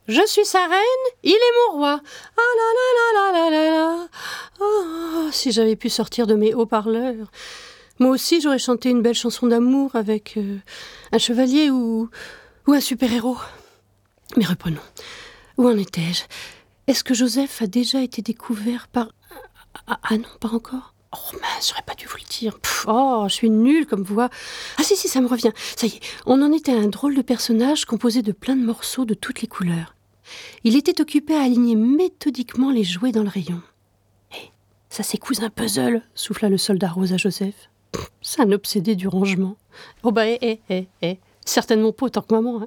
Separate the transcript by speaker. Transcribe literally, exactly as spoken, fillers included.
Speaker 1: Je suis sa reine, il est mon roi. Ah là là là là là là là. Oh, si j'avais pu sortir de mes haut-parleurs. Moi aussi, j'aurais chanté une belle chanson d'amour avec euh, un chevalier ou, ou un super-héros. Mais reprenons. Où en étais-je ? Est-ce que Joseph a déjà été découvert par... Ah, ah non, pas encore. Oh mince, j'aurais pas dû vous le dire. Pff, oh, je suis nulle comme voix. Ah si, si, ça me revient. Ça y est, on en était à un drôle de personnage composé de plein de morceaux de toutes les couleurs. Il était occupé à aligner méthodiquement les jouets dans le rayon. Hé, ça s'écouse un puzzle, souffla le soldat rose à Joseph. Pff, c'est un obsédé du rangement. Oh bah, hé, hé, hé, hé. Certainement pas autant que maman, hein.